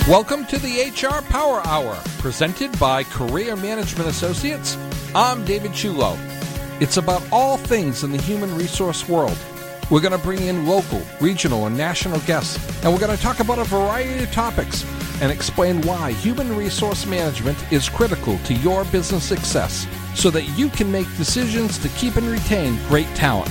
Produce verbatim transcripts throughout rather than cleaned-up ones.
Welcome to the H R Power Hour, presented by Career Management Associates. I'm David Chulo. It's about all things in the human resource world. We're going to bring in local, regional, and national guests, and we're going to talk about a variety of topics and explain why human resource management is critical to your business success so that you can make decisions to keep and retain great talent.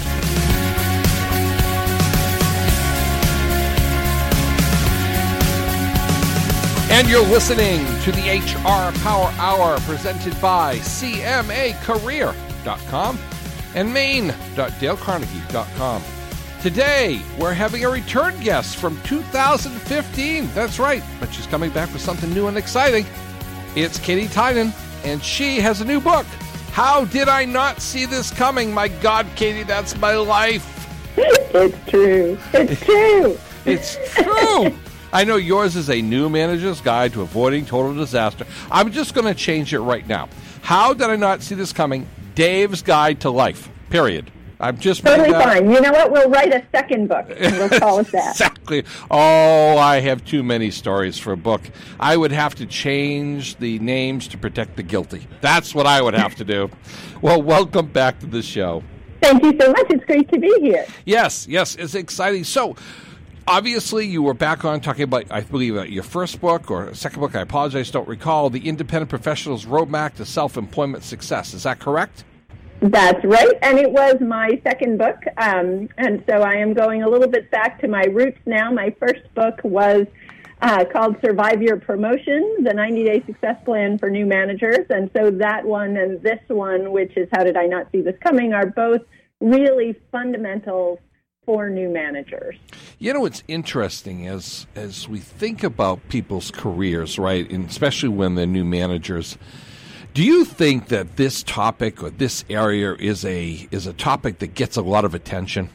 And you're listening to the H R Power Hour presented by C M A Career dot com and Maine dot dale carnegie dot com. Today, we're having a return guest from two thousand fifteen. That's right, but she's coming back with something new and exciting. It's Katie Tynan, and she has a new book. How did I not see this coming? My God, Katie, that's my life. It's true. It's true. It's true. I know yours is a new manager's guide to avoiding total disaster. I'm just going to change it right now. How did I not see this coming? Dave's Guide to Life, period. I'm just totally fine. You know what? We'll write a second book, and we'll call it that. Exactly. Oh, I have too many stories for a book. I would have to change the names to protect the guilty. That's what I would have to do. Well, welcome back to the show. Thank you so much. It's great to be here. Yes, yes, it's exciting. So, obviously, you were back on talking about, I believe, uh, your first book or second book. I apologize, don't recall. The Independent Professional's Roadmap to Self-Employment Success. Is that correct? That's right, and it was my second book, um, and so I am going a little bit back to my roots now. My first book was uh, called Survive Your Promotion, the ninety-day Success Plan for New Managers, and so that one and this one, which is How Did I Not See This Coming, are both really fundamental for new managers. You know, what's interesting as as we think about people's careers, right, and especially when they're new managers, do you think that this topic or this area is a is a topic that gets a lot of attention?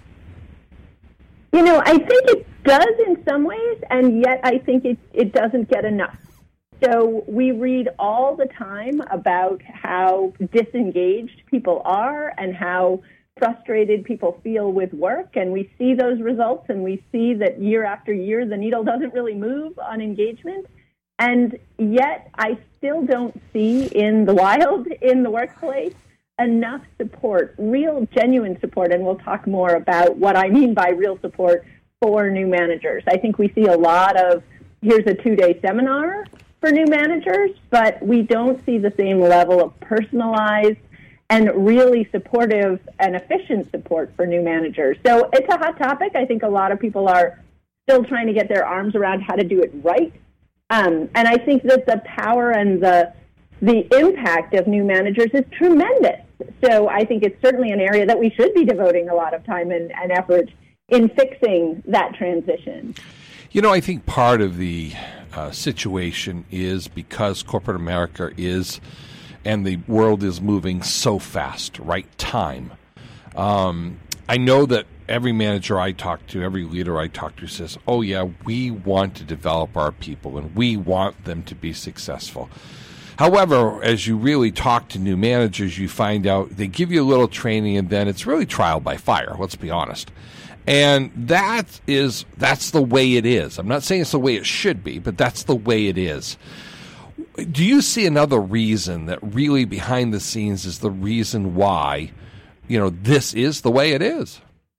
You know, I think it does in some ways, and yet I think it, it doesn't get enough. So we read all the time about how disengaged people are and how frustrated people feel with work, and we see those results, and we see that year after year the needle doesn't really move on engagement, and yet I still don't see in the wild, in the workplace, enough support, real genuine support, and we'll talk more about what I mean by real support for new managers. I think we see a lot of, here's a two-day seminar for new managers, but we don't see the same level of personalized and really supportive and efficient support for new managers. So it's a hot topic. I think a lot of people are still trying to get their arms around how to do it right. Um, and I think that the power and the the impact of new managers is tremendous. So I think it's certainly an area that we should be devoting a lot of time and, and effort in fixing that transition. You know, I think part of the uh, situation is because corporate America is and the world is moving so fast, right? Time. Um, I know that every manager I talk to, every leader I talk to says, oh, yeah, we want to develop our people and we want them to be successful. However, as you really talk to new managers, you find out they give you a little training and then it's really trial by fire, let's be honest. And that is, that's the way it is. I'm not saying it's the way it should be, but that's the way it is. Do you see another reason that really behind the scenes is the reason why, you know, this is the way it is?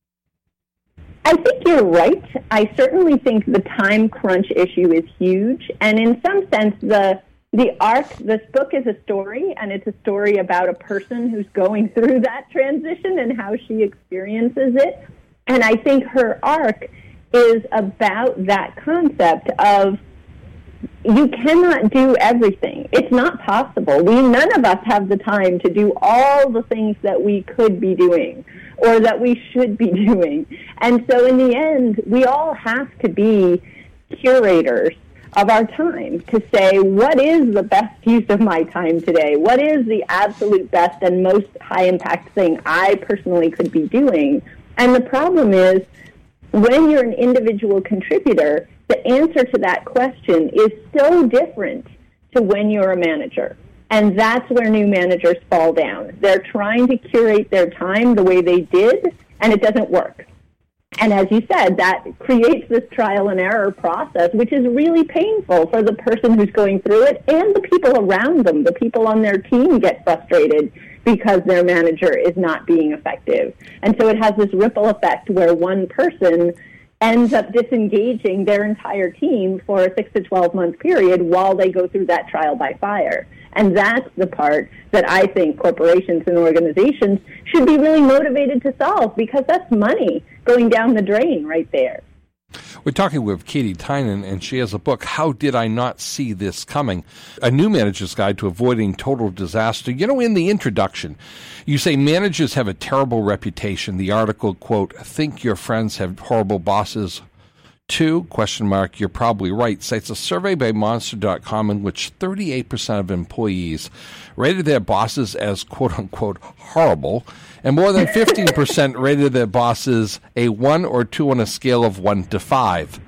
I think you're right. I certainly think the time crunch issue is huge. And in some sense, the the arc, this book is a story, and it's a story about a person who's going through that transition and how she experiences it. And I think her arc is about that concept of you cannot do everything. It's not possible. We none of us have the time to do all the things that we could be doing or that we should be doing. And so in the end, we all have to be curators of our time to say, what is the best use of my time today? What is the absolute best and most high-impact thing I personally could be doing? And the problem is, when you're an individual contributor, the answer to that question is so different to when you're a manager. And that's where new managers fall down. They're trying to curate their time the way they did, and it doesn't work. And as you said, that creates this trial and error process, which is really painful for the person who's going through it and the people around them. The people on their team get frustrated because their manager is not being effective. And so it has this ripple effect where one person ends up disengaging their entire team for a six to twelve month period while they go through that trial by fire. And that's the part that I think corporations and organizations should be really motivated to solve, because that's money going down the drain right there. We're talking with Katie Tynan, and she has a book, How Did I Not See This Coming? A New Manager's Guide to Avoiding Total Disaster. You know, in the introduction, you say managers have a terrible reputation. The article, quote, think your friends have horrible bosses too, question mark, you're probably right, cites a survey by Monster dot com in which thirty-eight percent of employees rated their bosses as quote-unquote horrible, and more than fifteen percent rated their bosses a one or two on a scale of one to five.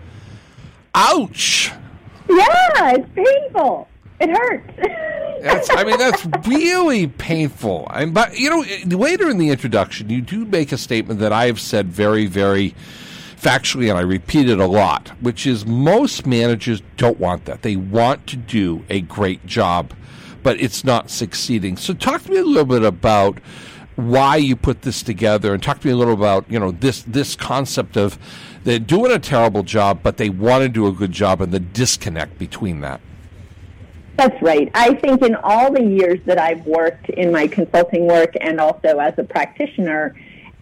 Ouch! Yeah, it's painful. It hurts. That's, I mean, that's really painful. I, but, you know, later in the introduction, you do make a statement that I have said very, very factually, and I repeat it a lot, which is most managers don't want that. They want to do a great job, but it's not succeeding. So talk to me a little bit about why you put this together, and talk to me a little about, you know, this this concept of they're doing a terrible job, but they want to do a good job, and the disconnect between that. That's right. I think in all the years that I've worked in my consulting work and also as a practitioner,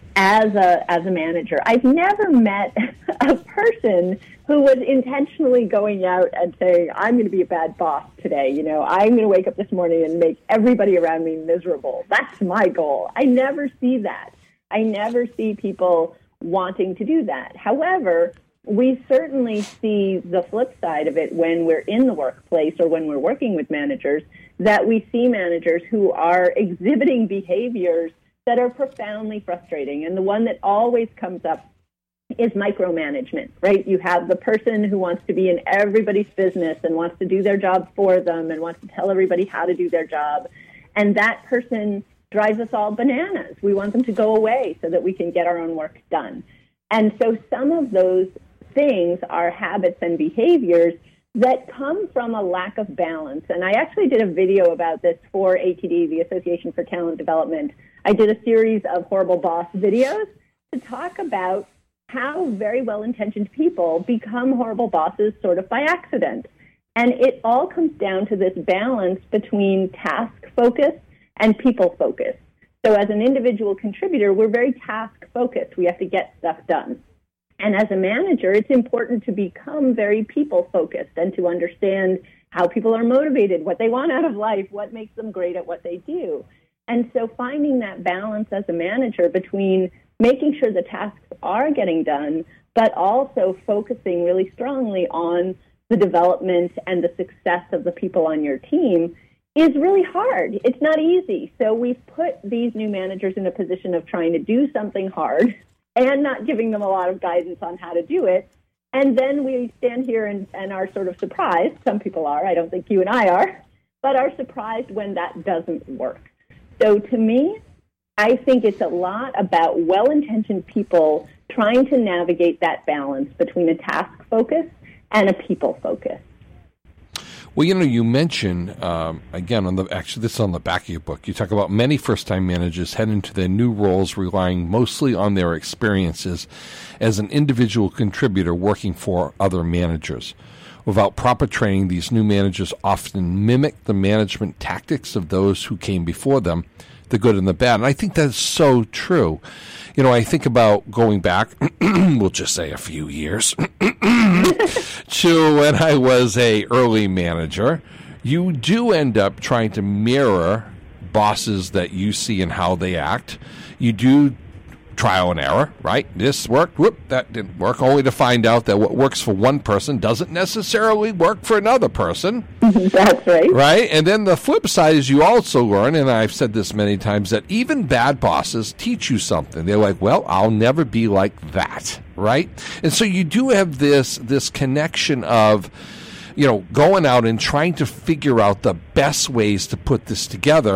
as a as a manager, I've never met a person who was intentionally going out and saying, I'm going to be a bad boss today. You know, I'm going to wake up this morning and make everybody around me miserable. That's my goal. I never see that. I never see people wanting to do that. However, we certainly see the flip side of it when we're in the workplace or when we're working with managers, that we see managers who are exhibiting behaviors that are profoundly frustrating. And the one that always comes up is micromanagement, right? You have the person who wants to be in everybody's business and wants to do their job for them and wants to tell everybody how to do their job. And that person drives us all bananas. We want them to go away so that we can get our own work done. And so some of those things are habits and behaviors that come from a lack of balance. And I actually did a video about this for A T D, the Association for Talent Development. I did a series of horrible boss videos to talk about how very well-intentioned people become horrible bosses sort of by accident. And it all comes down to this balance between task focus and people focus. So as an individual contributor, we're very task focused. We have to get stuff done. And as a manager, it's important to become very people-focused and to understand how people are motivated, what they want out of life, what makes them great at what they do. And so finding that balance as a manager between making sure the tasks are getting done, but also focusing really strongly on the development and the success of the people on your team is really hard. It's not easy. So we've put these new managers in a position of trying to do something hard and not giving them a lot of guidance on how to do it. And then we stand here and, and are sort of surprised. Some people are. I don't think you and I are. But are surprised when that doesn't work. So to me, I think it's a lot about well-intentioned people trying to navigate that balance between a task focus and a people focus. Well, you know, you mention, um, again, on the actually, this is on the back of your book, you talk about many first-time managers head into their new roles relying mostly on their experiences as an individual contributor working for other managers. Without proper training, these new managers often mimic the management tactics of those who came before them, the good and the bad. And I think that's so true. You know, I think about going back, we'll just say a few years, to when I was a early manager. You do end up trying to mirror bosses that you see and how they act. You do trial and error, right? This worked, whoop, that didn't work, only to find out that what works for one person doesn't necessarily work for another person. That's right. Right? And then the flip side is you also learn, and I've said this many times, that even bad bosses teach you something. They're like, well, I'll never be like that, right? And so you do have this this connection of, you know, going out and trying to figure out the best ways to put this together.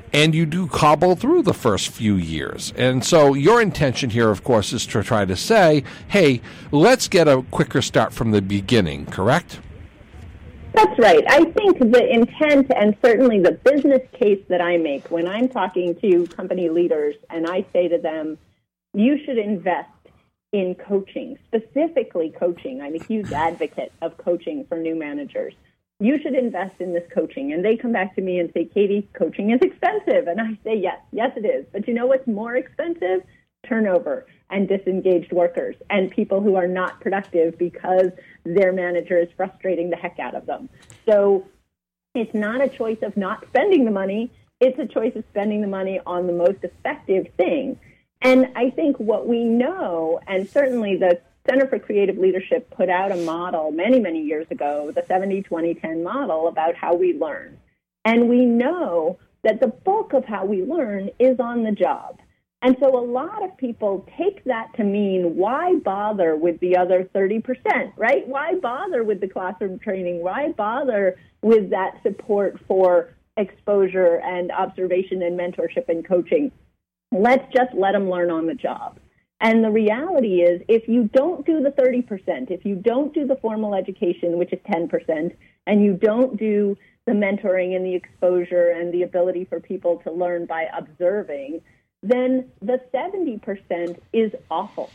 and you do cobble through the first few years. And so your intention here, of course, is to try to say, hey, let's get a quicker start from the beginning, correct? That's right. I think the intent and certainly the business case that I make when I'm talking to company leaders and I say to them, you should invest in coaching, specifically coaching. I'm a huge advocate of coaching for new managers. You should invest in this coaching. And they come back to me and say, Katie, coaching is expensive. And I say, yes, yes, it is. But you know what's more expensive? Turnover and disengaged workers and people who are not productive because their manager is frustrating the heck out of them. So it's not a choice of not spending the money. It's a choice of spending the money on the most effective thing. And I think what we know, and certainly the Center for Creative Leadership put out a model many, many years ago, the seventy twenty ten model about how we learn. And we know that the bulk of how we learn is on the job. And so a lot of people take that to mean, why bother with the other thirty percent, right? Why bother with the classroom training? Why bother with that support for exposure and observation and mentorship and coaching? Let's just let them learn on the job. And the reality is, if you don't do the thirty percent, if you don't do the formal education, which is ten percent, and you don't do the mentoring and the exposure and the ability for people to learn by observing, then the seventy percent is awful.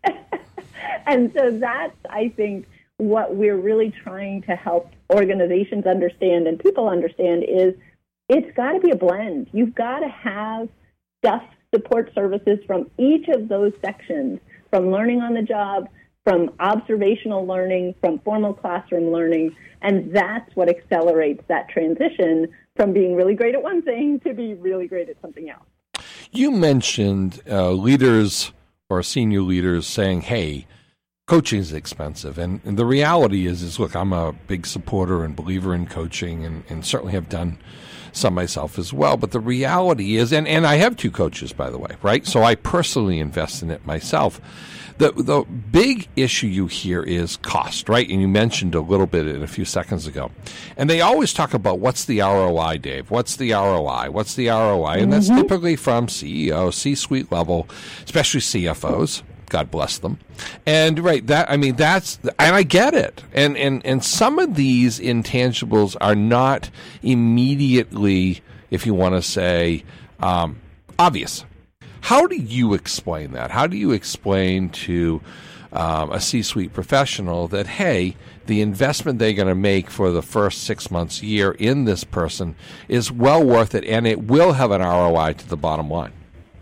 And so that's, I think, what we're really trying to help organizations understand and people understand is it's got to be a blend. You've got to have stuff, support services from each of those sections, from learning on the job, from observational learning, from formal classroom learning, and that's what accelerates that transition from being really great at one thing to be really great at something else. You mentioned uh, leaders or senior leaders saying, hey, coaching is expensive. And, and the reality is, is, look, I'm a big supporter and believer in coaching and, and certainly have done some myself as well. But the reality is, and, and I have two coaches, by the way, right? So I personally invest in it myself. The the big issue you hear is cost, right? And you mentioned a little bit in a few seconds ago. And they always talk about what's the R O I, Dave? What's the R O I? What's the R O I? And that's mm-hmm. typically from C E O, C-suite level, especially C F Os. God bless them. And right, that I mean that's and I get it. And and and some of these intangibles are not immediately, if you want to say, um, obvious. How do you explain that? How do you explain to um, a C-suite professional that, hey, the investment they're going to make for the first six months, year in this person is well worth it, and it will have an R O I to the bottom line?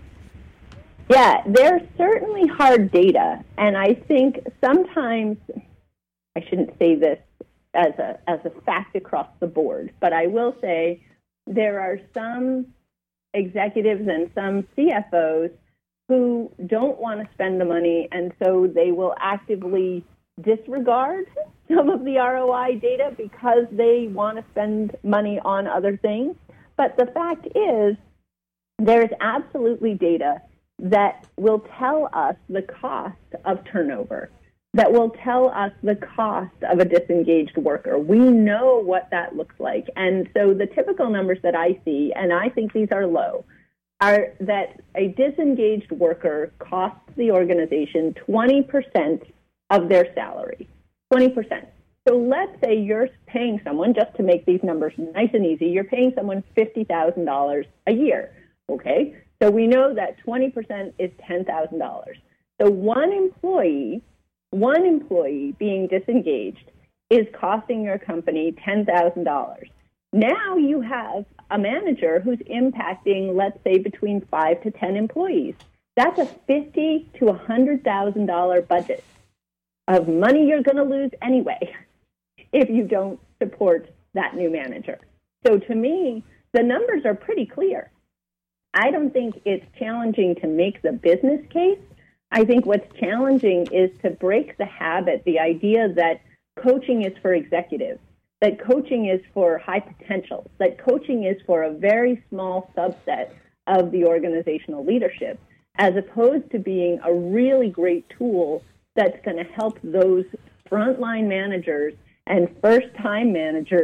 Yeah, there's certainly hard data, and I think sometimes, I shouldn't say this as a as a fact across the board, but I will say there are some executives and some C F Os who don't want to spend the money, and so they will actively disregard some of the R O I data because they want to spend money on other things. But the fact is, there's absolutely data that will tell us the cost of turnover, that will tell us the cost of a disengaged worker. We know what that looks like. And so the typical numbers that I see, and I think these are low, are that a disengaged worker costs the organization twenty percent of their salary, twenty percent. So let's say you're paying someone, just to make these numbers nice and easy, you're paying someone fifty thousand dollars a year, okay? So we know that twenty percent is ten thousand dollars. So one employee, one employee being disengaged is costing your company ten thousand dollars. Now you have a manager who's impacting, let's say, between five to ten employees. That's a fifty thousand to one hundred thousand dollars budget of money you're going to lose anyway if you don't support that new manager. So to me, the numbers are pretty clear. I don't think it's challenging to make the business case. I think what's challenging is to break the habit, the idea that coaching is for executives, that coaching is for high potential, that coaching is for a very small subset of the organizational leadership, as opposed to being a really great tool that's going to help those frontline managers and first-time managers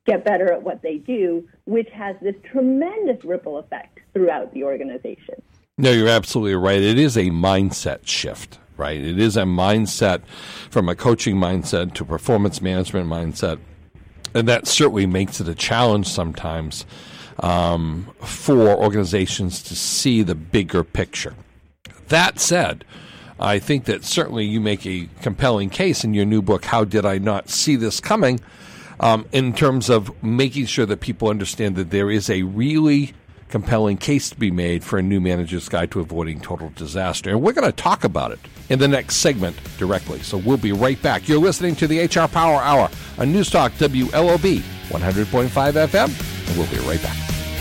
get better at what they do, which has this tremendous ripple effect throughout the organization. No, you're absolutely right. It is a mindset shift, right? It is a mindset from a coaching mindset to performance management mindset. And that certainly makes it a challenge sometimes um, for organizations to see the bigger picture. That said, I think that certainly you make a compelling case in your new book, How Did I Not See This Coming, um, in terms of making sure that people understand that there is a really compelling case to be made for a new manager's guide to avoiding total disaster. And we're going to talk about it in the next segment directly. So we'll be right back. You're listening to the H R Power Hour on News Talk W L O B one hundred point five F M, and we'll be right back.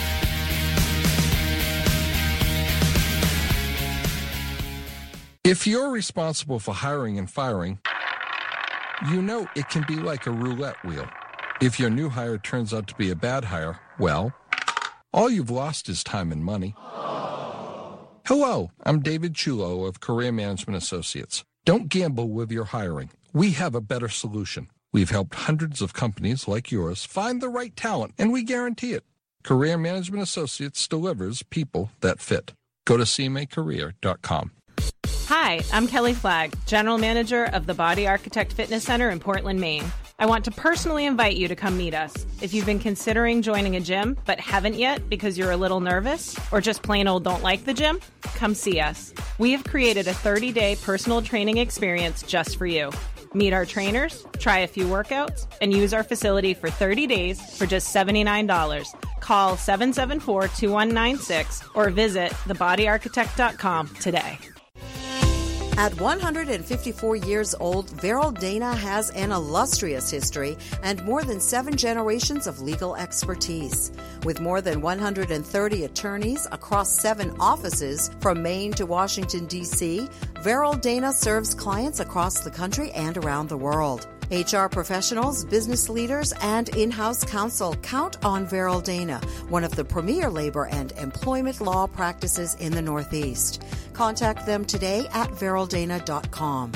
If you're responsible for hiring and firing, you know it can be like a roulette wheel. If your new hire turns out to be a bad hire, well, all you've lost is time and money. Hello, I'm David Chulo of Career Management Associates. Don't gamble with your hiring. We have a better solution. We've helped hundreds of companies like yours find the right talent, and we guarantee it. Career Management Associates delivers people that fit. Go to C M A career dot com. Hi, I'm Kelly Flagg, General Manager of the Body Architect Fitness Center in Portland, Maine. I want to personally invite you to come meet us. If you've been considering joining a gym but haven't yet because you're a little nervous or just plain old don't like the gym, come see us. We have created a thirty-day personal training experience just for you. Meet our trainers, try a few workouts, and use our facility for thirty days for just seventy-nine dollars. Call seven seven four, two one nine six or visit the body architect dot com today. At one hundred fifty-four years old, Veryl Dana has an illustrious history and more than seven generations of legal expertise. With more than one hundred thirty attorneys across seven offices from Maine to Washington, D C, Veryl Dana serves clients across the country and around the world. H R professionals, business leaders, and in-house counsel count on Veryl Dana, one of the premier labor and employment law practices in the Northeast. Contact them today at veryl dana dot com.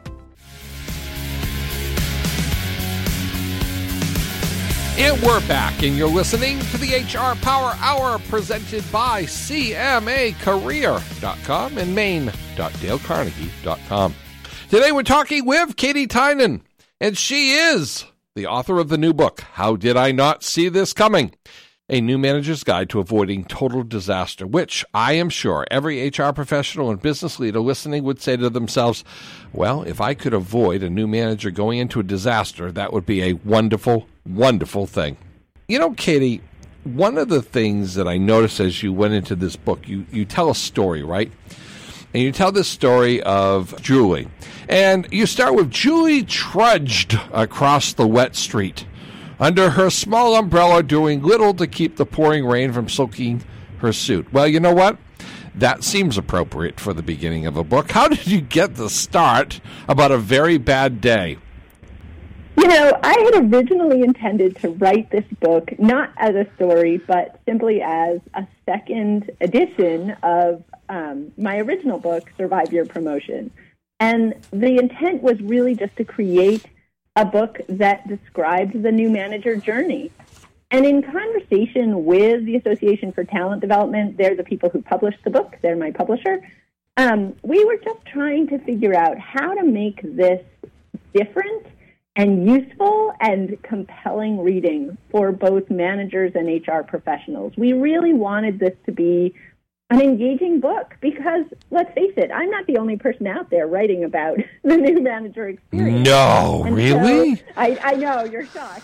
And we're back, and you're listening to the H R Power Hour presented by C M A career dot com and maine dot dale carnegie dot com. Today we're talking with Katie Tynan, and she is the author of the new book, How Did I Not See This Coming? A New Manager's Guide to Avoiding Total Disaster, which I am sure every H R professional and business leader listening would say to themselves, well, if I could avoid a new manager going into a disaster, that would be a wonderful, wonderful thing. You know, Katie, one of the things that I noticed as you went into this book, you, you tell a story, right? And you tell this story of Julie. And you start with Julie trudged across the wet street under her small umbrella, doing little to keep the pouring rain from soaking her suit. Well, you know what? That seems appropriate for the beginning of a book. How did you get the start about a very bad day? You know, I had originally intended to write this book not as a story, but simply as a second edition of um, my original book, Survive Your Promotion. And the intent was really just to create a book that described the new manager journey. And in conversation with the Association for Talent Development, they're the people who published the book, they're my publisher, um, we were just trying to figure out how to make this different and useful and compelling reading for both managers and H R professionals. We really wanted this to be an engaging book because, let's face it, I'm not the only person out there writing about the new manager experience. No, and really? So, I, I know, you're shocked.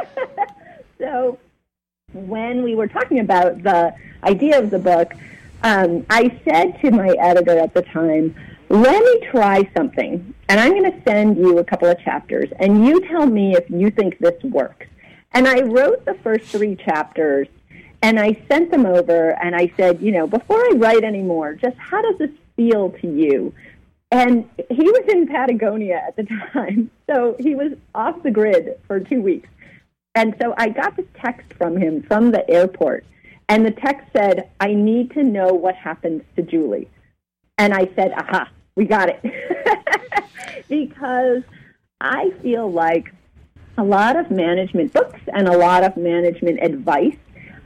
So when we were talking about the idea of the book, um, I said to my editor at the time, let me try something, and I'm going to send you a couple of chapters, and you tell me if you think this works. And I wrote the first three chapters, and I sent them over, and I said, you know, before I write any more, just how does this feel to you? And he was in Patagonia at the time, so he was off the grid for two weeks. And so I got this text from him from the airport, and the text said, I need to know what happened to Julie. And I said, aha, we got it. Because I feel like a lot of management books and a lot of management advice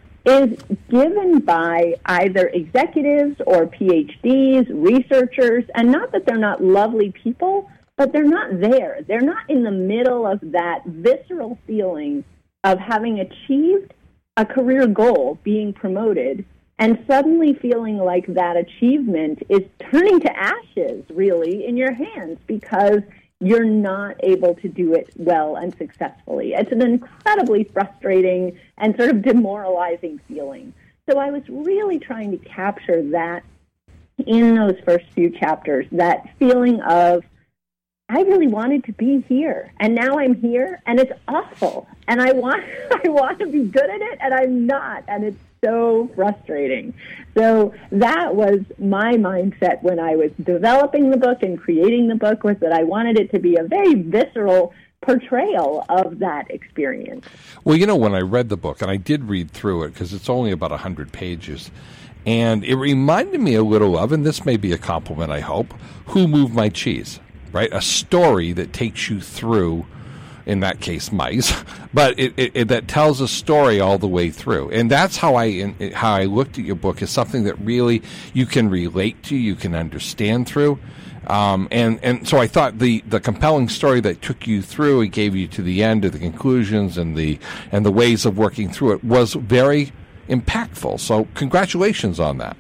is given by either executives or P H Ds, researchers, and not that they're not lovely people, but they're not there. They're not in the middle of that visceral feeling of having achieved a career goal, being promoted, and suddenly feeling like that achievement is turning to ashes, really, in your hands because you're not able to do it well and successfully. It's an incredibly frustrating and sort of demoralizing feeling. So I was really trying to capture that in those first few chapters, that feeling of, I really wanted to be here, and now I'm here, and it's awful, and I want I want to be good at it, and I'm not, and it's so frustrating. So that was my mindset when I was developing the book and creating the book, was that I wanted it to be a very visceral portrayal of that experience. Well, you know, when I read the book, and I did read through it because it's only about one hundred pages, and it reminded me a little of, and this may be a compliment, I hope, Who Moved My Cheese, right? A story that takes you through, in that case, mice, but it, it, it, that tells a story all the way through. And that's how I in, how I looked at your book, as something that really you can relate to, you can understand through. Um, and, and so I thought the, the compelling story that took you through, it gave you to the end of the conclusions and the and the ways of working through it, was very impactful. So congratulations on that.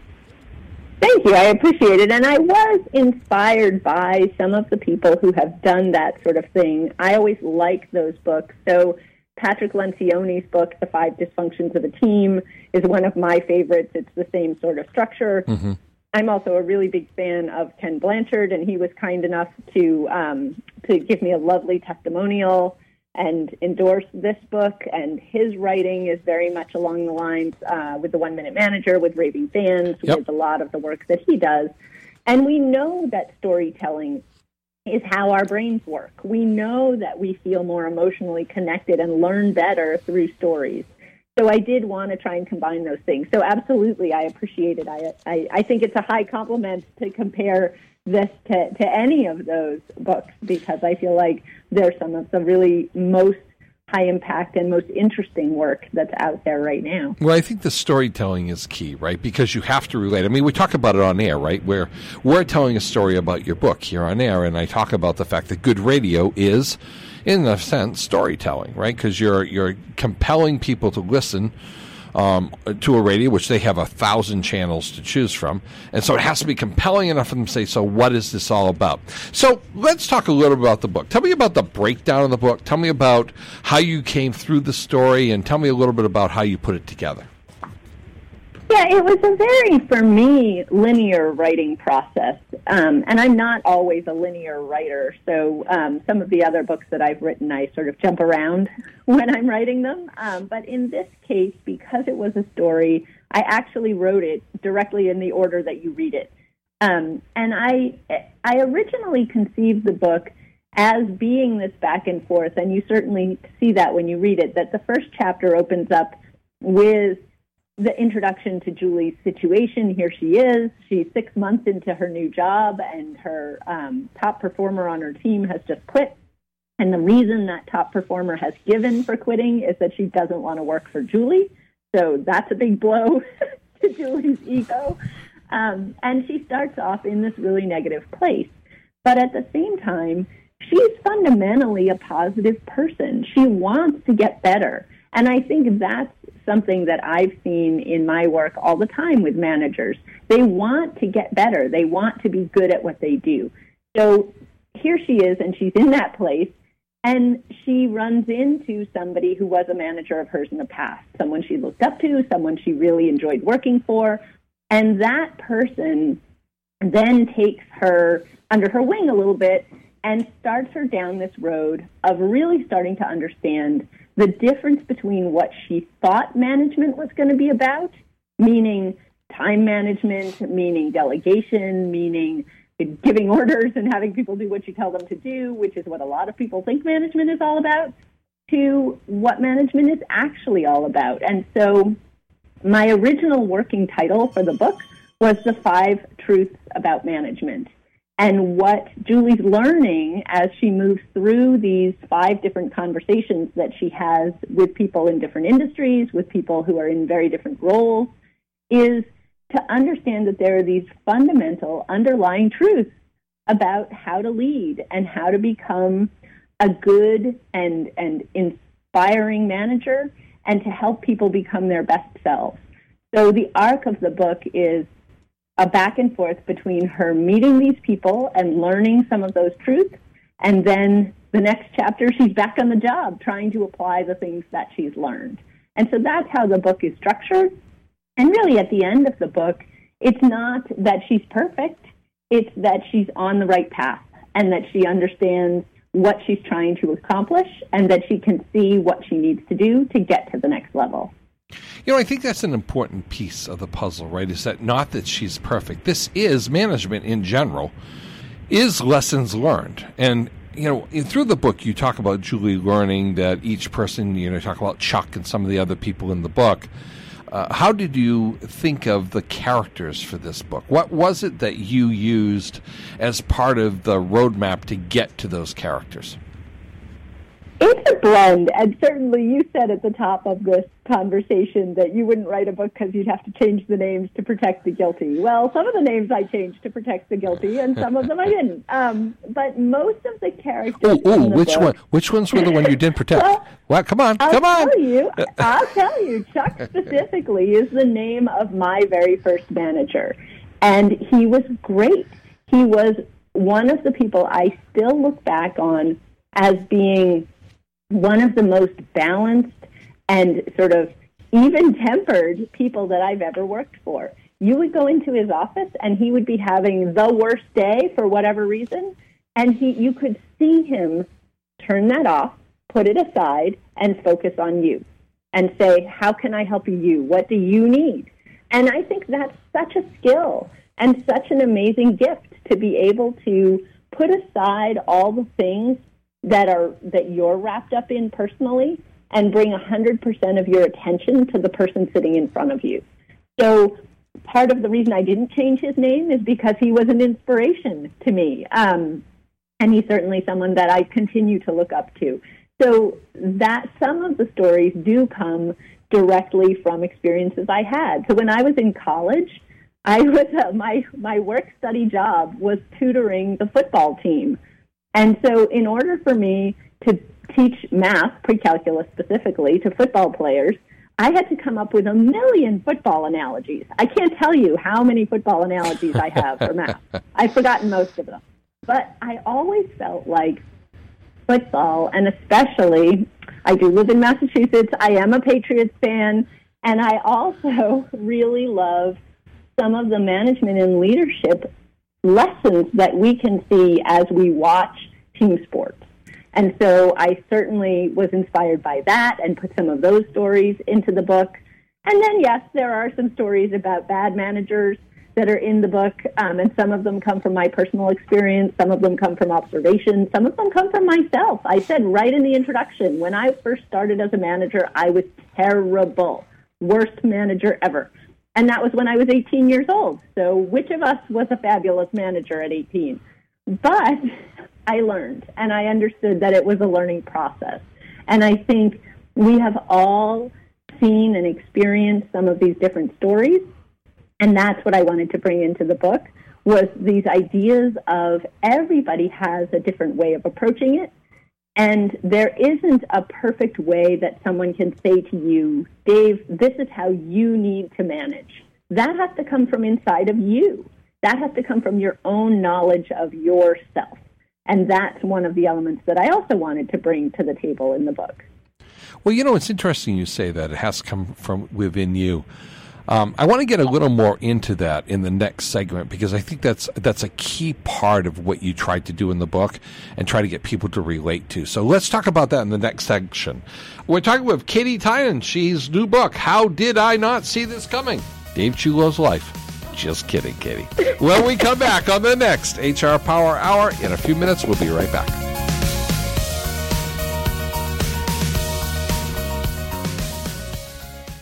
Thank you. I appreciate it. And I was inspired by some of the people who have done that sort of thing. I always like those books. So Patrick Lencioni's book, The Five Dysfunctions of a Team, is one of my favorites. It's the same sort of structure. Mm-hmm. I'm also a really big fan of Ken Blanchard, and he was kind enough to um, to give me a lovely testimonial and endorse this book. And his writing is very much along the lines uh, with The One Minute Manager, with Raving Fans, yep. with a lot of the work that he does. And we know that storytelling is how our brains work. We know that we feel more emotionally connected and learn better through stories. So I did want to try and combine those things. So absolutely, I appreciate it. I, I, I think it's a high compliment to compare this to, to any of those books, because I feel like they're some of the really most high impact and most interesting work that's out there right now. Well, I think the storytelling is key, right? Because you have to relate. I mean, we talk about it on air, right? Where we're telling a story about your book here on air, and I talk about the fact that good radio is, in a sense, storytelling, right? Because you're you're compelling people to listen um, to a radio, which they have a thousand channels to choose from, and so it has to be compelling enough for them to say, so what is this all about? So let's talk a little bit about the book. Tell me about the breakdown of the book. Tell me about how you came through the story, and tell me a little bit about how you put it together. Yeah, it was a very, for me, linear writing process. Um, and I'm not always a linear writer, so um, some of the other books that I've written, I sort of jump around when I'm writing them. Um, but in this case, because it was a story, I actually wrote it directly in the order that you read it. Um, and I, I originally conceived the book as being this back and forth, and you certainly see that when you read it, that the first chapter opens up with the introduction to Julie's situation. Here she is. She's six months into her new job, and her um, top performer on her team has just quit. And the reason that top performer has given for quitting is that she doesn't want to work for Julie. So that's a big blow to Julie's ego. Um, and she starts off in this really negative place. But at the same time, she's fundamentally a positive person. She wants to get better. And I think that's something that I've seen in my work all the time with managers. They want to get better. They want to be good at what they do. So here she is, and she's in that place, and she runs into somebody who was a manager of hers in the past, someone she looked up to, someone she really enjoyed working for, and that person then takes her under her wing a little bit and starts her down this road of really starting to understand the difference between what she thought management was going to be about, meaning time management, meaning delegation, meaning giving orders and having people do what you tell them to do, which is what a lot of people think management is all about, to what management is actually all about. And so my original working title for the book was The Five Truths About Management. And what Julie's learning as she moves through these five different conversations that she has with people in different industries, with people who are in very different roles, is to understand that there are these fundamental underlying truths about how to lead and how to become a good and, and inspiring manager and to help people become their best selves. So the arc of the book is a back and forth between her meeting these people and learning some of those truths, and then the next chapter, she's back on the job trying to apply the things that she's learned. And so that's how the book is structured. And really, at the end of the book, it's not that she's perfect, it's that she's on the right path and that she understands what she's trying to accomplish and that she can see what she needs to do to get to the next level. You know, I think that's an important piece of the puzzle, right? Is that not that she's perfect. This is management in general, is lessons learned. And, you know, through the book, you talk about Julie learning that each person, you know, talk about Chuck and some of the other people in the book. Uh, how did you think of the characters for this book? What was it that you used as part of the roadmap to get to those characters? It's a blend, and certainly you said at the top of this conversation that you wouldn't write a book because you'd have to change the names to protect the guilty. Well, some of the names I changed to protect the guilty, and some of them I didn't. Um, but most of the characters. Oh, in the which book, one? Which ones were the one you didn't protect? well, well, come on, I'll come on. Tell you, I'll tell you. Chuck specifically is the name of my very first manager, and he was great. He was one of the people I still look back on as being one of the most balanced and sort of even-tempered people that I've ever worked for. You would go into his office, and he would be having the worst day for whatever reason, and he you could see him turn that off, put it aside, and focus on you and say, how can I help you? What do you need? And I think that's such a skill and such an amazing gift to be able to put aside all the things that are that you're wrapped up in personally and bring one hundred percent of your attention to the person sitting in front of you. So part of the reason I didn't change his name is because he was an inspiration to me. Um, and he's certainly someone that I continue to look up to. So that some of the stories do come directly from experiences I had. So when I was in college, I was uh, my my work-study job was tutoring the football team. And so in order for me to teach math, pre-calculus specifically, to football players, I had to come up with a million football analogies. I can't tell you how many football analogies I have for math. I've forgotten most of them. But I always felt like football, and especially, I do live in Massachusetts, I am a Patriots fan, and I also really love some of the management and leadership lessons that we can see as we watch team sports. And so I certainly was inspired by that and put some of those stories into the book. And then, yes, there are some stories about bad managers that are in the book, um, and some of them come from my personal experience. Some of them come from observation. Some of them come from myself. I said right in the introduction, when I first started as a manager, I was terrible, worst manager ever. And that was when I was eighteen years old. So which of us was a fabulous manager at eighteen? But I learned, and I understood that it was a learning process. And I think we have all seen and experienced some of these different stories, and that's what I wanted to bring into the book, was these ideas of everybody has a different way of approaching it, and there isn't a perfect way that someone can say to you, Dave, this is how you need to manage. That has to come from inside of you. That has to come from your own knowledge of yourself. And that's one of the elements that I also wanted to bring to the table in the book. Well, you know, it's interesting you say that. It has to come from within you. Um, I want to get a little more into that in the next segment because I think that's that's a key part of what you tried to do in the book and try to get people to relate to. So let's talk about that in the next section. We're talking with Katie Tynan. She's new book, How Did I Not See This Coming? Dave Chulo's Life. Just kidding, Katie. When we come back on the next H R Power Hour in a few minutes, we'll be right back.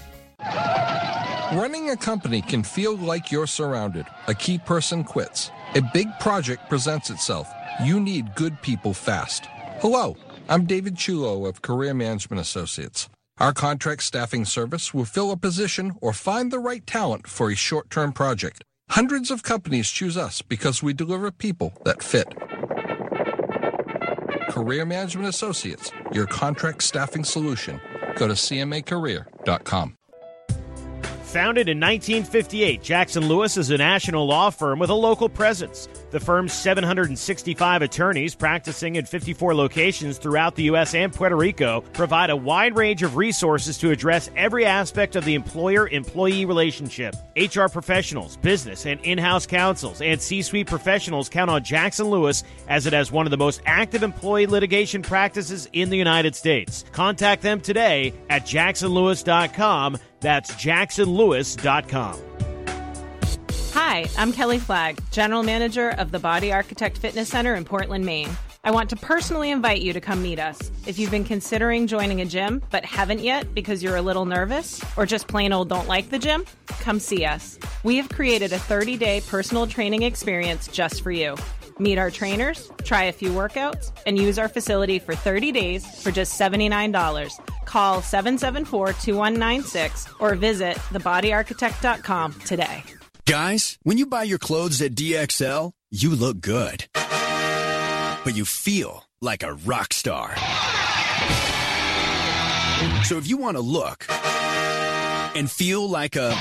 Running a company can feel like you're surrounded. A key person quits. A big project presents itself. You need good people fast. Hello, I'm David Chulo of Career Management Associates. Our contract staffing service will fill a position or find the right talent for a short-term project. Hundreds of companies choose us because we deliver people that fit. Career Management Associates, your contract staffing solution. Go to c m a career dot com. Founded in nineteen fifty-eight, Jackson Lewis is a national law firm with a local presence. The firm's seven hundred sixty-five attorneys practicing in fifty-four locations throughout the U S and Puerto Rico provide a wide range of resources to address every aspect of the employer-employee relationship. H R professionals, business and in-house counsels, and C-suite professionals count on Jackson Lewis as it has one of the most active employee litigation practices in the United States. Contact them today at jackson lewis dot com. That's jackson lewis dot com. Hi, I'm Kelly Flagg, General Manager of the Body Architect Fitness Center in Portland, Maine. I want to personally invite you to come meet us. If you've been considering joining a gym but haven't yet because you're a little nervous or just plain old don't like the gym, come see us. We have created a thirty-day personal training experience just for you. Meet our trainers, try a few workouts, and use our facility for thirty days for just seventy-nine dollars. Call seven seven four, two one nine six or visit the body architect dot com today. Guys, when you buy your clothes at D X L, you look good. But you feel like a rock star. So if you want to look and feel like a...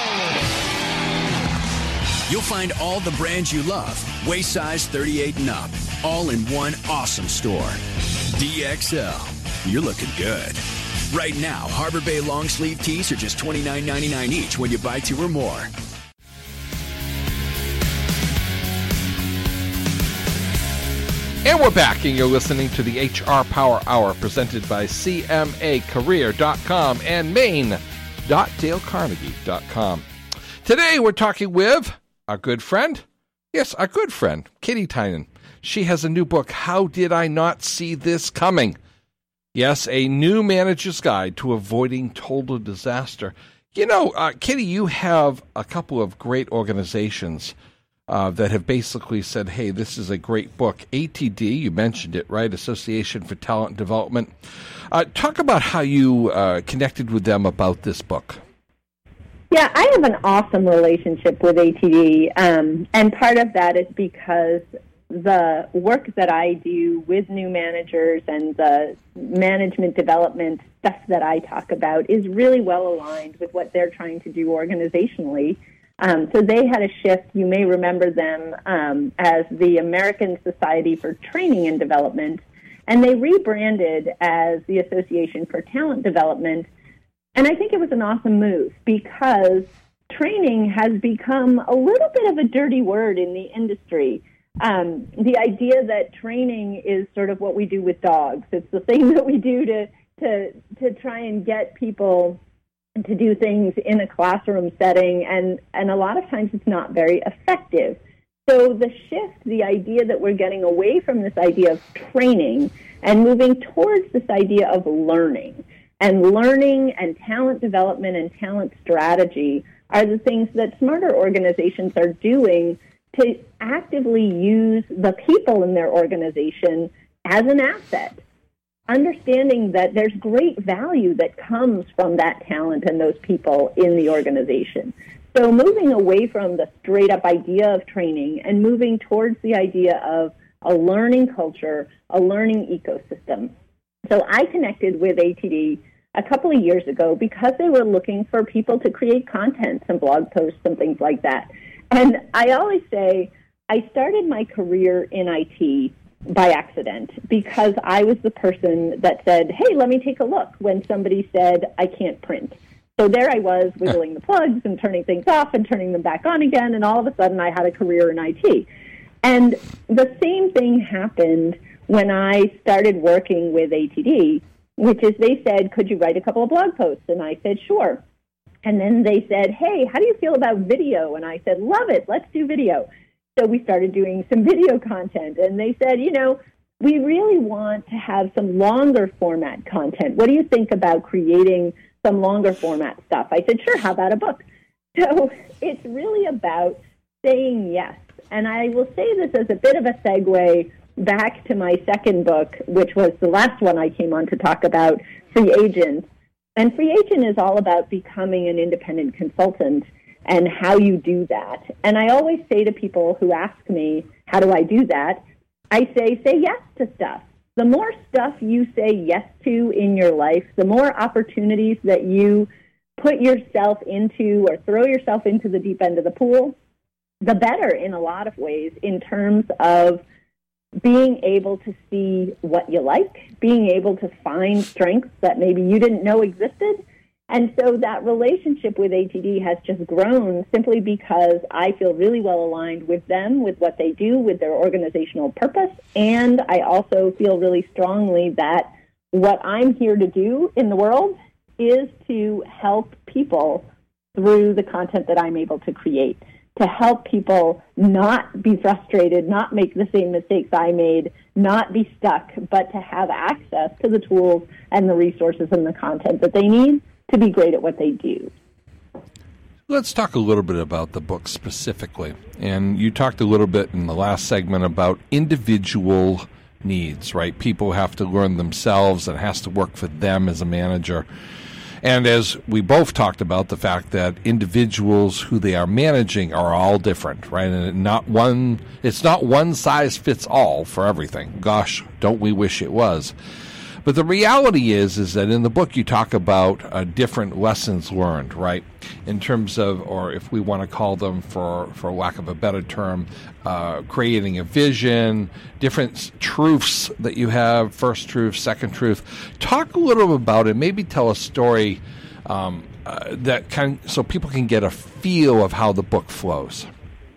You'll find all the brands you love, waist size thirty-eight and up, all in one awesome store. D X L, you're looking good. Right now, Harbor Bay long sleeve tees are just twenty-nine ninety-nine each when you buy two or more. And we're back, and you're listening to the H R Power Hour presented by c m a career dot com and maine dot dale carnegie dot com. Today we're talking with our good friend, yes, our good friend, Kitty Tynan. She has a new book, How Did I Not See This Coming? Yes, a new manager's guide to avoiding total disaster. You know, uh, Kitty, you have a couple of great organizations uh, that have basically said, hey, this is a great book. A T D, you mentioned it, right? Association for Talent Development. Uh, talk about how you uh, connected with them about this book. Yeah, I have an awesome relationship with A T D, um, and part of that is because the work that I do with new managers and the management development stuff that I talk about is really well aligned with what they're trying to do organizationally. Um, so they had a shift. You may remember them um, as the American Society for Training and Development, and they rebranded as the Association for Talent Development. And I think it was an awesome move because training has become a little bit of a dirty word in the industry. Um, the idea that training is sort of what we do with dogs. It's the thing that we do to to to try and get people to do things in a classroom setting, and, and a lot of times it's not very effective. So the shift, the idea that we're getting away from this idea of training and moving towards this idea of learning. And learning and talent development and talent strategy are the things that smarter organizations are doing to actively use the people in their organization as an asset, understanding that there's great value that comes from that talent and those people in the organization. So moving away from the straight-up idea of training and moving towards the idea of a learning culture, a learning ecosystem. So I connected with A T D a couple of years ago because they were looking for people to create content, some blog posts, and things like that. And I always say I started my career in I T by accident because I was the person that said, hey, let me take a look when somebody said, I can't print. So there I was wiggling the plugs and turning things off and turning them back on again, and all of a sudden I had a career in I T. And the same thing happened when I started working with A T D, which is they said, could you write a couple of blog posts? And I said, sure. And then they said, hey, how do you feel about video? And I said, love it, let's do video. So we started doing some video content. And they said, you know, we really want to have some longer format content. What do you think about creating some longer format stuff? I said, sure, how about a book? So it's really about saying yes. And I will say this as a bit of a segue back to my second book, which was the last one I came on to talk about, Free Agent. And Free Agent is all about becoming an independent consultant and how you do that. And I always say to people who ask me, how do I do that? I say, say yes to stuff. The more stuff you say yes to in your life, the more opportunities that you put yourself into or throw yourself into the deep end of the pool, the better in a lot of ways in terms of being able to see what you like, being able to find strengths that maybe you didn't know existed. And so that relationship with A T D has just grown simply because I feel really well aligned with them, with what they do, with their organizational purpose. And I also feel really strongly that what I'm here to do in the world is to help people through the content that I'm able to create, to help people not be frustrated, not make the same mistakes I made, not be stuck, but to have access to the tools and the resources and the content that they need to be great at what they do. Let's talk a little bit about the book specifically. And you talked a little bit in the last segment about individual needs, right? People have to learn themselves. It has to work for them as a manager. And as we both talked about, the fact that individuals who they are managing are all different, right? And not one, it's not one size fits all for everything. Gosh, don't we wish it was. But the reality is, is that in the book you talk about uh, different lessons learned, right? In terms of, or if we want to call them, for, for lack of a better term, uh, creating a vision, different truths that you have, first truth, second truth. Talk a little about it. Maybe tell a story um, uh, that can, so people can get a feel of how the book flows.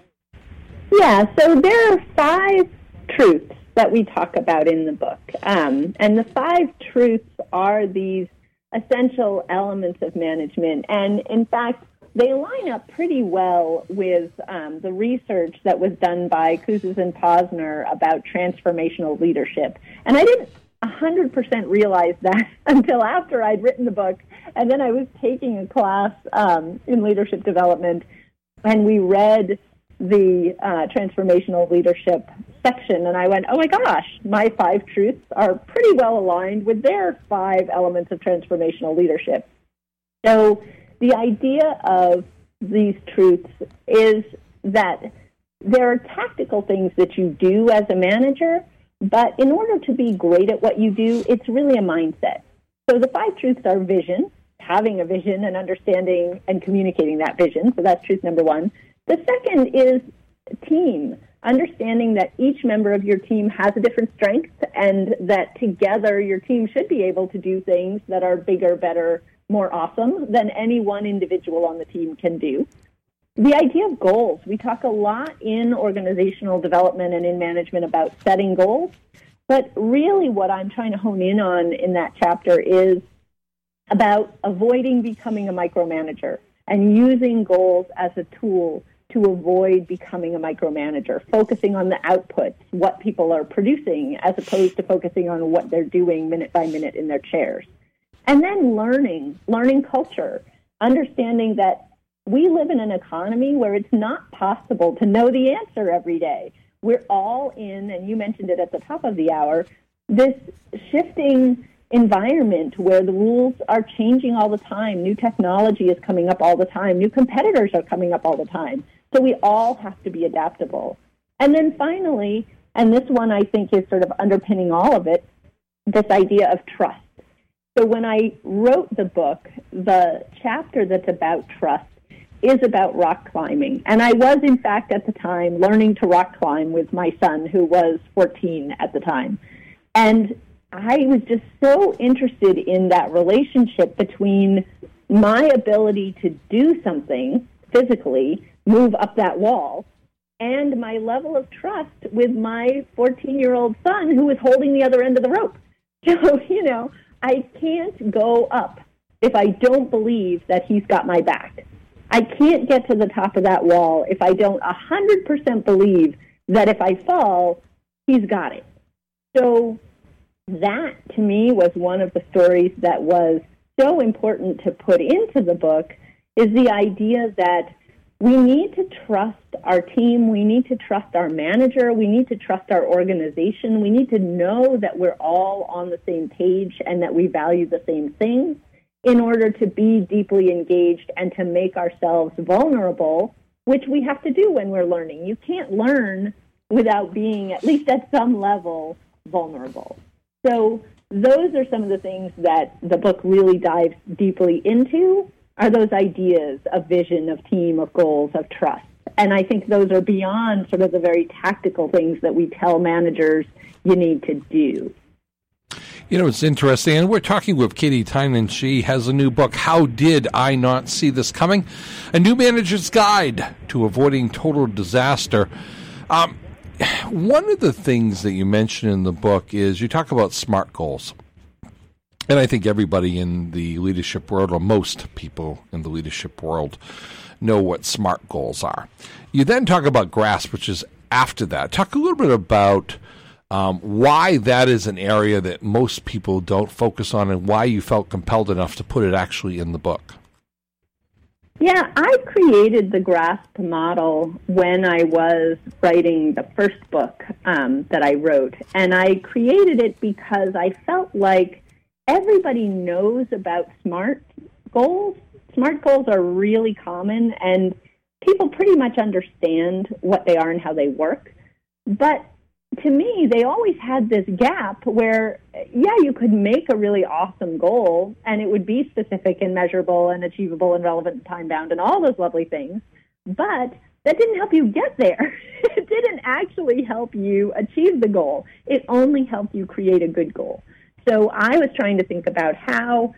Yeah, so there are five truths that we talk about in the book. Um, and the five truths are these essential elements of management. And in fact, they line up pretty well with um, the research that was done by Kouzes and Posner about transformational leadership. And I didn't one hundred percent realize that until after I'd written the book. And then I was taking a class um, in leadership development, and we read the uh, transformational leadership section, and I went, oh my gosh, my five truths are pretty well aligned with their five elements of transformational leadership. So the idea of these truths is that there are tactical things that you do as a manager, but in order to be great at what you do, it's really a mindset. So the five truths are vision, having a vision and understanding and communicating that vision. So that's truth number one. The second is team, understanding that each member of your team has a different strength and that together your team should be able to do things that are bigger, better, more awesome than any one individual on the team can do. The idea of goals. We talk a lot in organizational development and in management about setting goals, but really what I'm trying to hone in on in that chapter is about avoiding becoming a micromanager and using goals as a tool to avoid becoming a micromanager, focusing on the outputs, what people are producing, as opposed to focusing on what they're doing minute by minute in their chairs. And then learning, learning culture, understanding that we live in an economy where it's not possible to know the answer every day. We're all in, and you mentioned it at the top of the hour, this shifting environment where the rules are changing all the time. New technology is coming up all the time. New competitors are coming up all the time. So we all have to be adaptable. And then finally, and this one I think is sort of underpinning all of it, this idea of trust. So when I wrote the book, the chapter that's about trust is about rock climbing. And I was, in fact, at the time, learning to rock climb with my son, who was fourteen at the time. And I was just so interested in that relationship between my ability to do something physically, move up that wall, and my level of trust with my fourteen-year-old son who was holding the other end of the rope. So, you know, I can't go up if I don't believe that he's got my back. I can't get to the top of that wall if I don't one hundred percent believe that if I fall, he's got it. So that, to me, was one of the stories that was so important to put into the book, is the idea that we need to trust our team. We need to trust our manager. We need to trust our organization. We need to know that we're all on the same page and that we value the same things in order to be deeply engaged and to make ourselves vulnerable, which we have to do when we're learning. You can't learn without being, at least at some level, vulnerable. So those are some of the things that the book really dives deeply into, are those ideas of vision, of team, of goals, of trust. And I think those are beyond sort of the very tactical things that we tell managers you need to do. You know, it's interesting, and we're talking with Katie Tynan. She has a new book, How Did I Not See This Coming? A New Manager's Guide to Avoiding Total Disaster. Um, one of the things that you mention in the book is you talk about SMART goals. And I think everybody in the leadership world, or most people in the leadership world, know what SMART goals are. You then talk about GRASP, which is after that. Talk a little bit about um, why that is an area that most people don't focus on and why you felt compelled enough to put it actually in the book. Yeah, I created the GRASP model when I was writing the first book um, that I wrote. And I created it because I felt like everybody knows about SMART goals. SMART goals are really common, and people pretty much understand what they are and how they work. But to me, they always had this gap where, yeah, you could make a really awesome goal, and it would be specific and measurable and achievable and relevant and time-bound and all those lovely things, but that didn't help you get there. It didn't actually help you achieve the goal. It only helped you create a good goal. So I was trying to think about how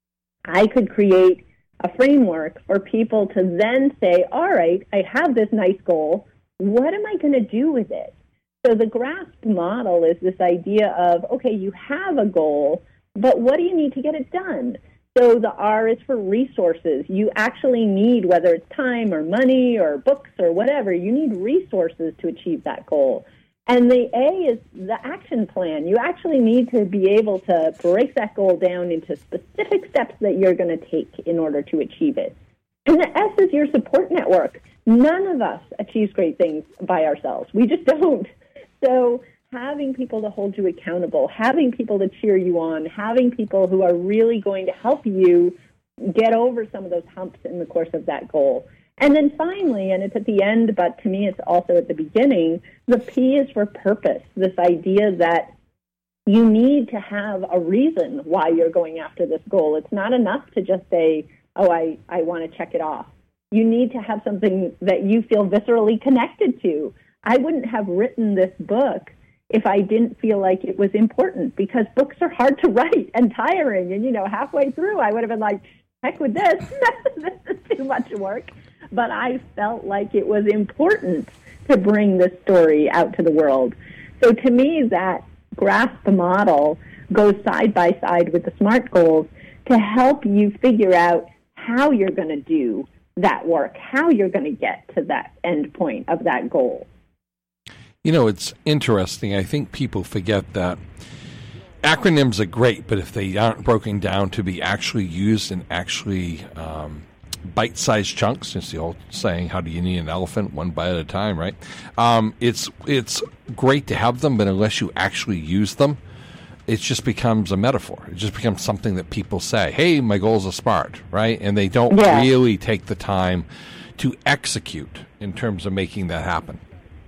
I could create a framework for people to then say, all right, I have this nice goal. What am I going to do with it? So the GRASP model is this idea of, okay, you have a goal, but what do you need to get it done? So the R is for resources. You actually need, whether it's time or money or books or whatever, you need resources to achieve that goal. And the A is the action plan. You actually need to be able to break that goal down into specific steps that you're going to take in order to achieve it. And the S is your support network. None of us achieves great things by ourselves. We just don't. So having people to hold you accountable, having people to cheer you on, having people who are really going to help you get over some of those humps in the course of that goal. And then finally, and it's at the end, but to me it's also at the beginning, the P is for purpose, this idea that you need to have a reason why you're going after this goal. It's not enough to just say, oh, I, I want to check it off. You need to have something that you feel viscerally connected to. I wouldn't have written this book if I didn't feel like it was important, because books are hard to write and tiring. And, you know, halfway through, I would have been like, heck with this. This is too much work. But I felt like it was important to bring this story out to the world. So to me, that GRASP model goes side by side with the SMART goals to help you figure out how you're going to do that work, how you're going to get to that end point of that goal. You know, it's interesting. I think people forget that acronyms are great, but if they aren't broken down to be actually used in actually um, bite-sized chunks, it's the old saying, how do you need an elephant? One bite at a time, right? Um, it's it's great to have them, but unless you actually use them, it just becomes a metaphor. It just becomes something that people say, hey, my goals are SMART, right? And they don't yeah. really take the time to execute in terms of making that happen.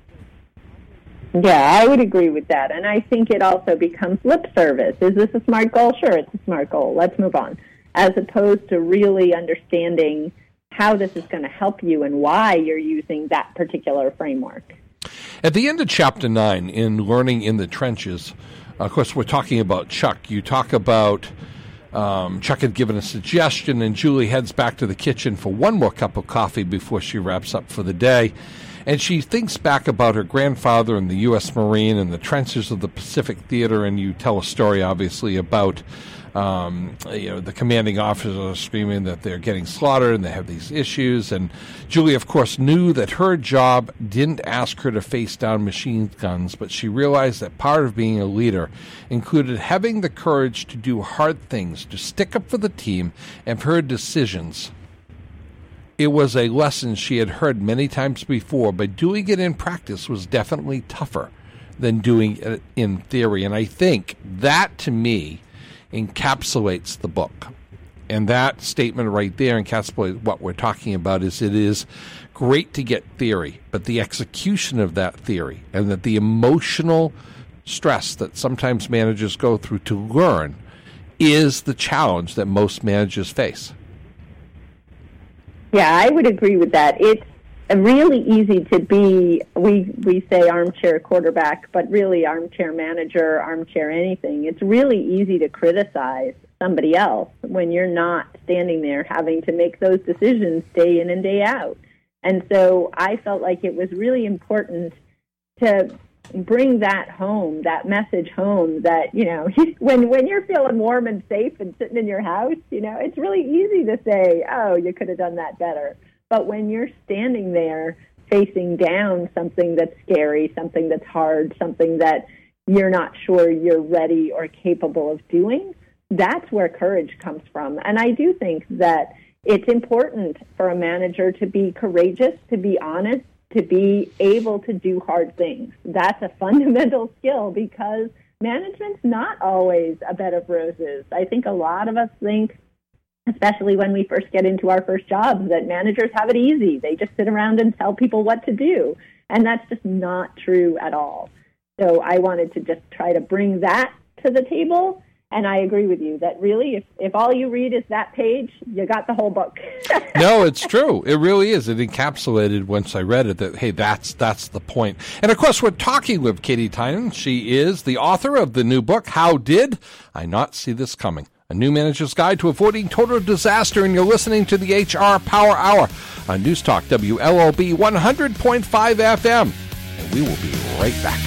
Yeah, I would agree with that. And I think it also becomes lip service. Is this a SMART goal? Sure, it's a SMART goal. Let's move on. As opposed to really understanding how this is going to help you and why you're using that particular framework. At the end of chapter nine, in Learning in the Trenches, of course, we're talking about Chuck. You talk about um, Chuck had given a suggestion, and Julie heads back to the kitchen for one more cup of coffee before she wraps up for the day. And she thinks back about her grandfather in the U S Marine and the trenches of the Pacific Theater, and you tell a story, obviously, about um, you know the commanding officers screaming that they're getting slaughtered and they have these issues. And Julie, of course, knew that her job didn't ask her to face down machine guns, but she realized that part of being a leader included having the courage to do hard things, to stick up for the team, and for her decisions it was a lesson she had heard many times before, but doing it in practice was definitely tougher than doing it in theory. And I think that, to me, encapsulates the book. And that statement right there encapsulates what we're talking about. Is it is great to get theory, but the execution of that theory and that the emotional stress that sometimes managers go through to learn is the challenge that most managers face. Yeah, I would agree with that. It's really easy to be, we, we say armchair quarterback, but really armchair manager, armchair anything. It's really easy to criticize somebody else when you're not standing there having to make those decisions day in and day out. And so I felt like it was really important to bring that home, that message home that, you know, when when you're feeling warm and safe and sitting in your house, you know, it's really easy to say, oh, you could have done that better. But when you're standing there facing down something that's scary, something that's hard, something that you're not sure you're ready or capable of doing, that's where courage comes from. And I do think that it's important for a manager to be courageous, to be honest, to be able to do hard things. That's a fundamental skill because management's not always a bed of roses. I think a lot of us think, especially when we first get into our first jobs, that managers have it easy. They just sit around and tell people what to do. And that's just not true at all. So I wanted to just try to bring that to the table. And I agree with you that really, if, if all you read is that page, you got the whole book. No, it's true. It really is. It encapsulated once I read it that, hey, that's that's the point. And, of course, we're talking with Katie Tynan. She is the author of the new book, How Did I Not See This Coming? A New Manager's Guide to Avoiding Total Disaster. And you're listening to the H R Power Hour on News Talk W L O B one hundred point five F M. And we will be right back.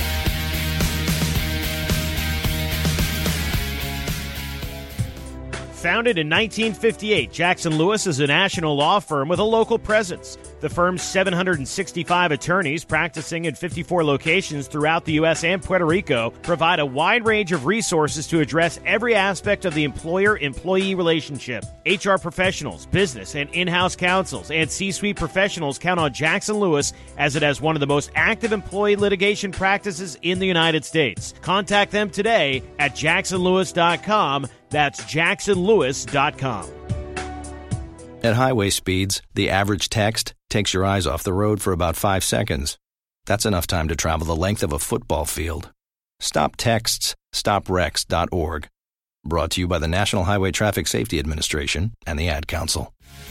Founded in nineteen fifty-eight, Jackson Lewis is a national law firm with a local presence. The firm's seven hundred sixty-five attorneys practicing in fifty-four locations throughout the U S and Puerto Rico provide a wide range of resources to address every aspect of the employer-employee relationship. H R professionals, business and in-house counsels, and C-suite professionals count on Jackson Lewis as it has one of the most active employee litigation practices in the United States. Contact them today at jackson lewis dot com. That's jackson lewis dot com. At highway speeds, the average text takes your eyes off the road for about five seconds. That's enough time to travel the length of a football field. Stop texts, stop wrecks dot org. Brought to you by the National Highway Traffic Safety Administration and the Ad Council.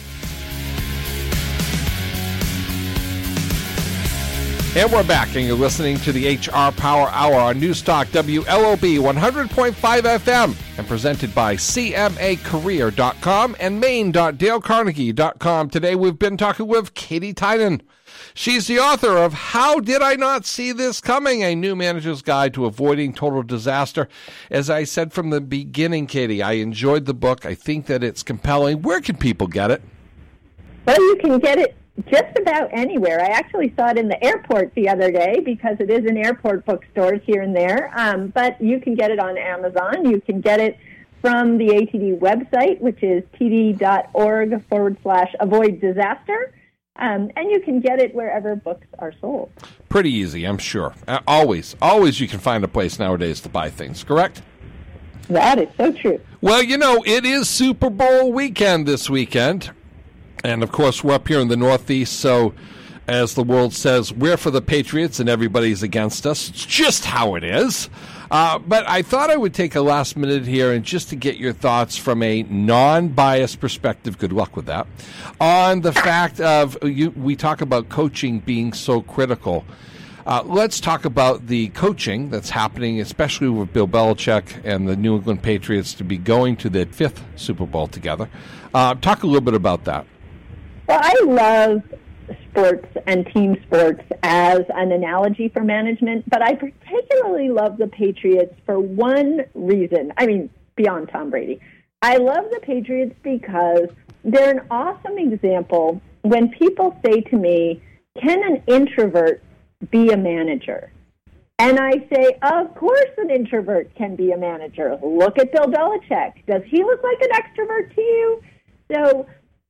And we're back, and you're listening to the H R Power Hour on News Talk W L O B one hundred point five F M and presented by C M A career dot com and maine dot dale carnegie dot com. Today we've been talking with Katie Tynan. She's the author of How Did I Not See This Coming? A New Manager's Guide to Avoiding Total Disaster. As I said from the beginning, Katie, I enjoyed the book. I think that it's compelling. Where can people get it? Well, you can get it just about anywhere. I actually saw it in the airport the other day because it is in airport bookstores here and there. Um, but you can get it on Amazon. You can get it from the A T D website, which is td.org forward slash avoid disaster. Um, and you can get it wherever books are sold. Pretty easy, I'm sure. Uh, always, always you can find a place nowadays to buy things, correct? That is so true. Well, you know, it is Super Bowl weekend this weekend. And, of course, we're up here in the Northeast, so as the world says, we're for the Patriots and everybody's against us. It's just how it is. Uh, but I thought I would take a last minute here and just to get your thoughts from a non-biased perspective, good luck with that, on the fact of you, we talk about coaching being so critical. Uh, let's talk about the coaching that's happening, especially with Bill Belichick and the New England Patriots to be going to their fifth Super Bowl together. Uh, talk a little bit about that. Well, I love sports and team sports as an analogy for management, but I particularly love the Patriots for one reason. I mean, beyond Tom Brady. I love the Patriots because they're an awesome example when people say to me, can an introvert be a manager? And I say, of course an introvert can be a manager. Look at Bill Belichick. Does he look like an extrovert to you? So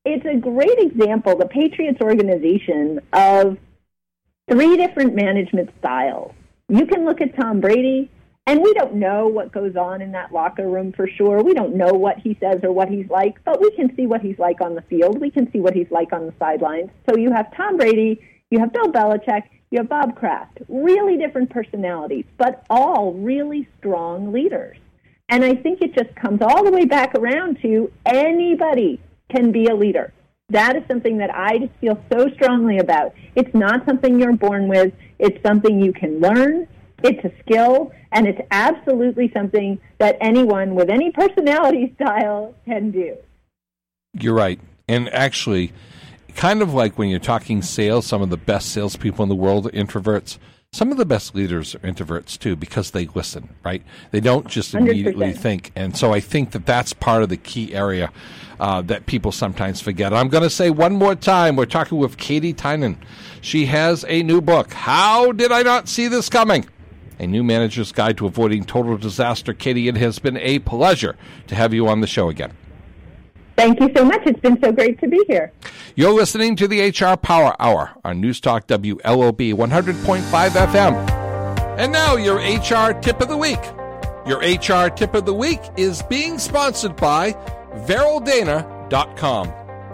it's a great example, the Patriots organization, of three different management styles. You can look at Tom Brady, and we don't know what goes on in that locker room for sure. We don't know what he says or what he's like, but we can see what he's like on the field. We can see what he's like on the sidelines. So you have Tom Brady, you have Bill Belichick, you have Bob Kraft, really different personalities, but all really strong leaders. And I think it just comes all the way back around to anybody can be a leader. That is something that I just feel so strongly about. It's not something you're born with. It's something you can learn. It's a skill, and it's absolutely something that anyone with any personality style can do. You're right. And actually, kind of like when you're talking sales, some of the best salespeople in the world are introverts. Some of the best leaders are introverts, too, because they listen, right? They don't just immediately one hundred percent think. And so I think that that's part of the key area uh, that people sometimes forget. I'm going to say one more time, we're talking with Katie Tynan. She has a new book, How Did I Not See This Coming? A New Manager's Guide to Avoiding Total Disaster. Katie, it has been a pleasure to have you on the show again. Thank you so much. It's been so great to be here. You're listening to the H R Power Hour on News Talk W L O B one hundred point five F M. And now your H R Tip of the Week. Your H R Tip of the Week is being sponsored by Veryl Dana dot com.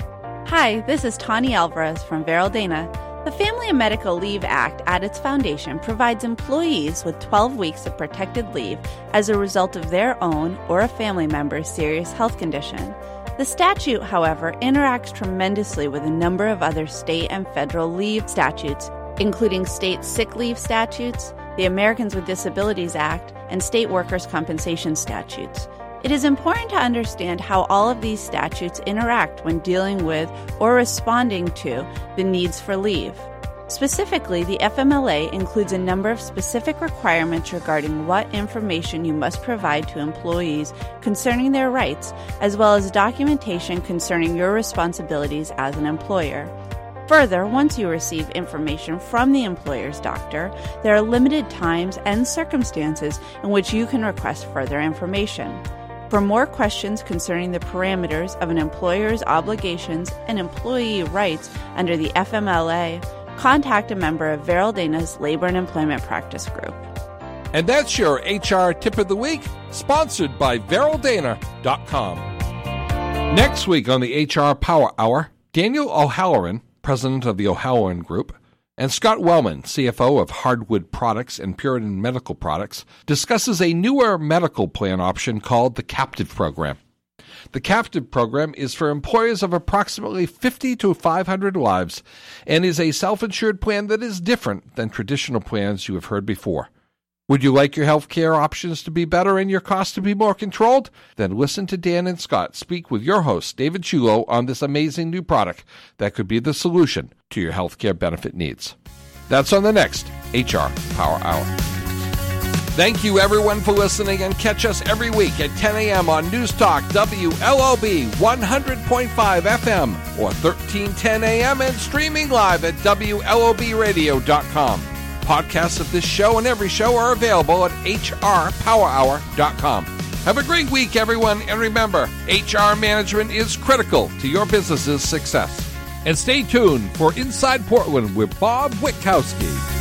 Hi, this is Tani Alvarez from Veryl Dana. The Family and Medical Leave Act at its foundation provides employees with twelve weeks of protected leave as a result of their own or a family member's serious health condition. The statute, however, interacts tremendously with a number of other state and federal leave statutes, including state sick leave statutes, the Americans with Disabilities Act, and state workers' compensation statutes. It is important to understand how all of these statutes interact when dealing with or responding to the needs for leave. Specifically, the F M L A includes a number of specific requirements regarding what information you must provide to employees concerning their rights, as well as documentation concerning your responsibilities as an employer. Further, once you receive information from the employer's doctor, there are limited times and circumstances in which you can request further information. For more questions concerning the parameters of an employer's obligations and employee rights under the F M L A, contact a member of Veryl Dana's Labor and Employment Practice Group. And that's your H R Tip of the Week, sponsored by Veryl Dana dot com. Next week on the H R Power Hour, Daniel O'Halloran, president of the O'Halloran Group, and Scott Wellman, C F O of Hardwood Products and Puritan Medical Products, discusses a newer medical plan option called the Captive Program. The Captive Program is for employers of approximately fifty to five hundred lives and is a self-insured plan that is different than traditional plans you have heard before. Would you like your health care options to be better and your costs to be more controlled? Then listen to Dan and Scott speak with your host, David Chulo, on this amazing new product that could be the solution to your health care benefit needs. That's on the next H R Power Hour. Thank you, everyone, for listening, and catch us every week at ten a.m. on News Talk W L O B one hundred point five F M or thirteen ten a.m. and streaming live at W L O B radio dot com. Podcasts of this show and every show are available at H R power hour dot com. Have a great week, everyone, and remember, H R management is critical to your business's success. And stay tuned for Inside Portland with Bob Witkowski.